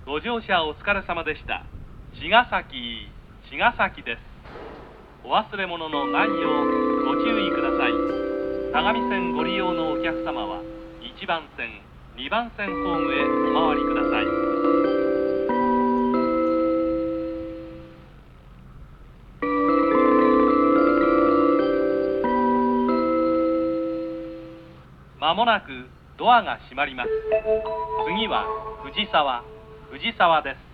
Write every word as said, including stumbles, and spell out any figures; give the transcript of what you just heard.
ご乗車お疲れ様でした。茅ヶ崎、茅ヶ崎です。お忘れ物のないようご注意ください。相模線ご利用のお客様はいちばん線、にばん線ホームへお回りください。まもなくドアが閉まります。次は藤沢、藤沢です。